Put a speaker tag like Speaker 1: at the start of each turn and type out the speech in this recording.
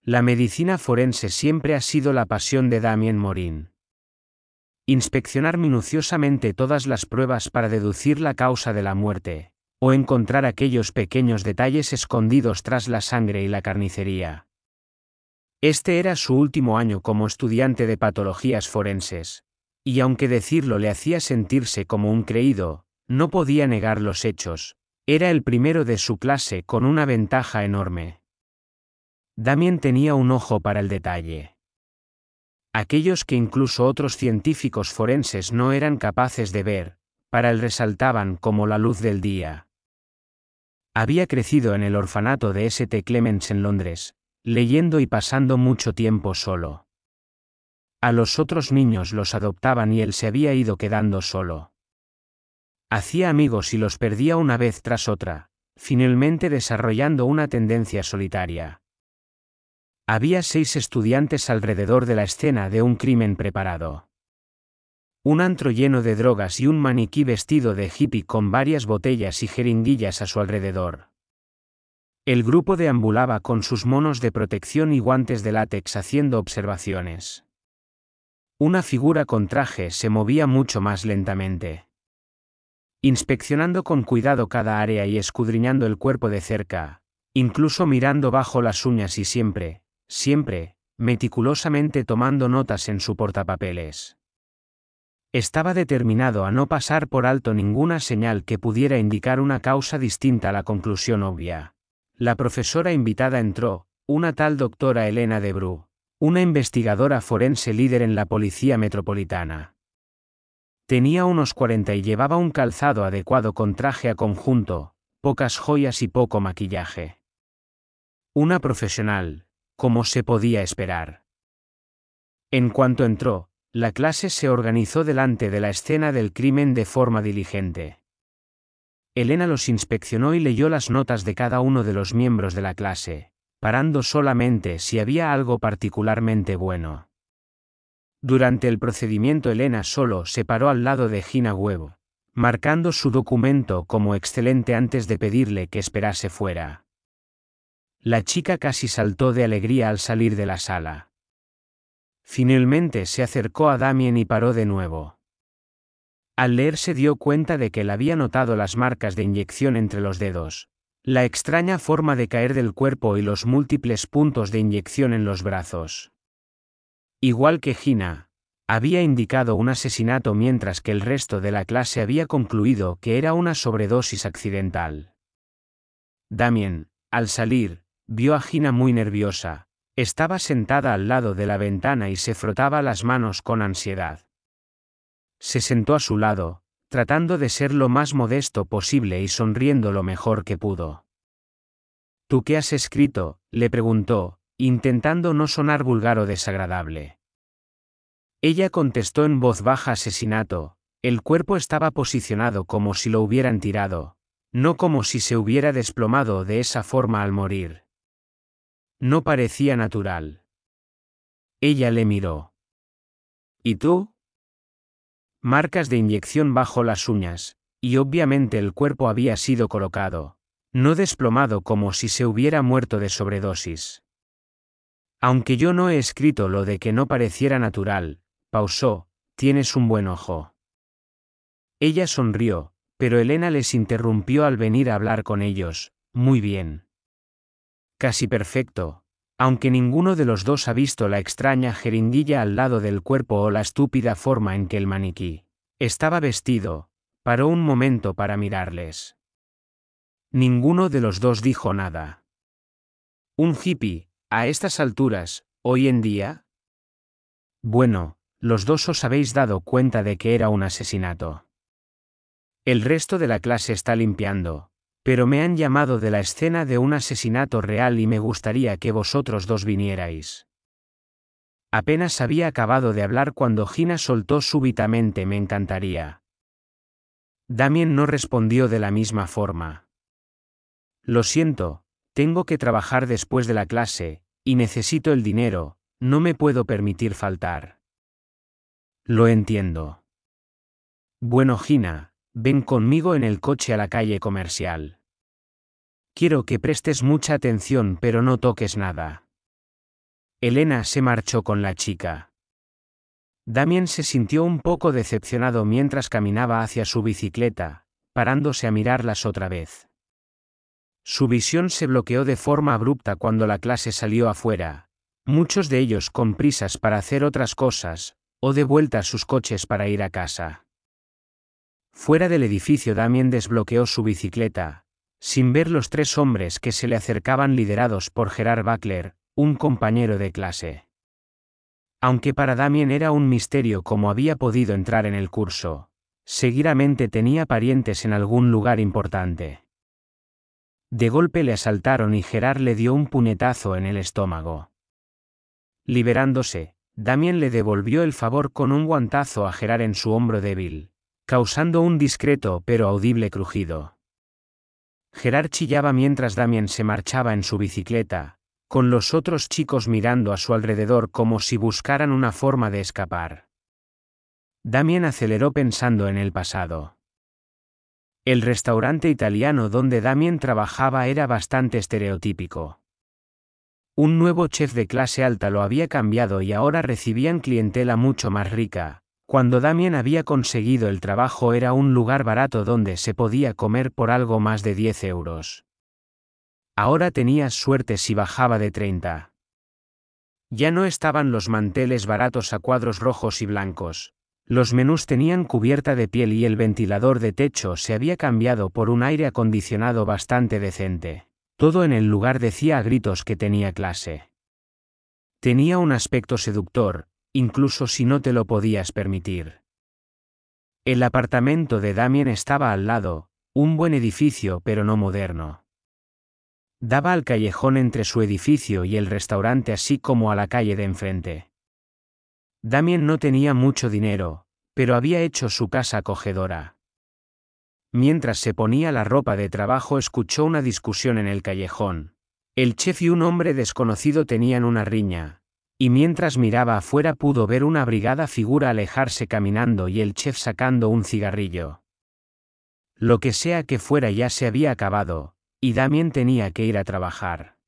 Speaker 1: La medicina forense siempre ha sido la pasión de Damien Morin. Inspeccionar minuciosamente todas las pruebas para deducir la causa de la muerte, o encontrar aquellos pequeños detalles escondidos tras la sangre y la carnicería. Este era su último año como estudiante de patologías forenses, y aunque decirlo le hacía sentirse como un creído, no podía negar los hechos. Era el primero de su clase con una ventaja enorme. Damien tenía un ojo para el detalle. Aquellos que incluso otros científicos forenses no eran capaces de ver, para él resaltaban como la luz del día. Había crecido en el orfanato de St. Clements en Londres, leyendo y pasando mucho tiempo solo. A los otros niños los adoptaban y él se había ido quedando solo. Hacía amigos y los perdía una vez tras otra, finalmente desarrollando una tendencia solitaria. Había 6 estudiantes alrededor de la escena de un crimen preparado. Un antro lleno de drogas y un maniquí vestido de hippie con varias botellas y jeringuillas a su alrededor. El grupo deambulaba con sus monos de protección y guantes de látex haciendo observaciones. Una figura con traje se movía mucho más lentamente. Inspeccionando con cuidado cada área y escudriñando el cuerpo de cerca, incluso mirando bajo las uñas y siempre, meticulosamente tomando notas en su portapapeles. Estaba determinado a no pasar por alto ninguna señal que pudiera indicar una causa distinta a la conclusión obvia. La profesora invitada entró, una tal doctora Elena de Bru, una investigadora forense líder en la Policía Metropolitana. Tenía unos 40 y llevaba un calzado adecuado con traje a conjunto, pocas joyas y poco maquillaje. Una profesional, como se podía esperar. En cuanto entró, la clase se organizó delante de la escena del crimen de forma diligente. Elena los inspeccionó y leyó las notas de cada uno de los miembros de la clase, parando solamente si había algo particularmente bueno. Durante el procedimiento Elena solo se paró al lado de Gina Webb, marcando su documento como excelente antes de pedirle que esperase fuera. La chica casi saltó de alegría al salir de la sala. Finalmente se acercó a Damien y paró de nuevo. Al leer se dio cuenta de que él había notado las marcas de inyección entre los dedos, la extraña forma de caer del cuerpo y los múltiples puntos de inyección en los brazos. Igual que Gina, había indicado un asesinato mientras que el resto de la clase había concluido que era una sobredosis accidental. Damien, al salir, vio a Gina muy nerviosa. Estaba sentada al lado de la ventana y se frotaba las manos con ansiedad. Se sentó a su lado, tratando de ser lo más modesto posible y sonriendo lo mejor que pudo. ¿Tú qué has escrito?, le preguntó, intentando no sonar vulgar o desagradable. Ella contestó en voz baja: asesinato. El cuerpo estaba posicionado como si lo hubieran tirado, no como si se hubiera desplomado de esa forma al morir. No parecía natural. Ella le miró. ¿Y tú? Marcas de inyección bajo las uñas, y obviamente el cuerpo había sido colocado, no desplomado como si se hubiera muerto de sobredosis. Aunque yo no he escrito lo de que no pareciera natural, pausó, tienes un buen ojo. Ella sonrió, pero Elena les interrumpió al venir a hablar con ellos. Muy bien. Casi perfecto, aunque ninguno de los dos ha visto la extraña jeringuilla al lado del cuerpo o la estúpida forma en que el maniquí estaba vestido. Paró un momento para mirarles. Ninguno de los dos dijo nada. ¿Un hippie, a estas alturas, hoy en día? Bueno, los dos os habéis dado cuenta de que era un asesinato. El resto de la clase está limpiando, pero me han llamado de la escena de un asesinato real y me gustaría que vosotros dos vinierais. Apenas había acabado de hablar cuando Gina soltó súbitamente: me encantaría. Damien no respondió de la misma forma. Lo siento, tengo que trabajar después de la clase, y necesito el dinero, no me puedo permitir faltar. Lo entiendo. Bueno, Gina, ven conmigo en el coche a la calle Comercial. Quiero que prestes mucha atención pero no toques nada. Elena se marchó con la chica. Damien se sintió un poco decepcionado mientras caminaba hacia su bicicleta, parándose a mirarlas otra vez. Su visión se bloqueó de forma abrupta cuando la clase salió afuera, muchos de ellos con prisas para hacer otras cosas, o de vuelta a sus coches para ir a casa. Fuera del edificio Damien desbloqueó su bicicleta, sin ver los 3 hombres que se le acercaban liderados por Gerard Butler, un compañero de clase. Aunque para Damien era un misterio cómo había podido entrar en el curso, seguramente tenía parientes en algún lugar importante. De golpe le asaltaron y Gerard le dio un puñetazo en el estómago. Liberándose, Damien le devolvió el favor con un guantazo a Gerard en su hombro débil, causando un discreto pero audible crujido. Gerard chillaba mientras Damien se marchaba en su bicicleta, con los otros chicos mirando a su alrededor como si buscaran una forma de escapar. Damien aceleró pensando en el pasado. El restaurante italiano donde Damien trabajaba era bastante estereotípico. Un nuevo chef de clase alta lo había cambiado y ahora recibían clientela mucho más rica. Cuando Damien había conseguido el trabajo era un lugar barato donde se podía comer por algo más de 10 euros. Ahora tenías suerte si bajaba de 30. Ya no estaban los manteles baratos a cuadros rojos y blancos. Los menús tenían cubierta de piel y el ventilador de techo se había cambiado por un aire acondicionado bastante decente. Todo en el lugar decía a gritos que tenía clase. Tenía un aspecto seductor, incluso si no te lo podías permitir. El apartamento de Damien estaba al lado, un buen edificio pero no moderno. Daba al callejón entre su edificio y el restaurante así como a la calle de enfrente. Damien no tenía mucho dinero, pero había hecho su casa acogedora. Mientras se ponía la ropa de trabajo escuchó una discusión en el callejón. El chef y un hombre desconocido tenían una riña, y mientras miraba afuera pudo ver una abrigada figura alejarse caminando y el chef sacando un cigarrillo. Lo que sea que fuera ya se había acabado, y Damien tenía que ir a trabajar.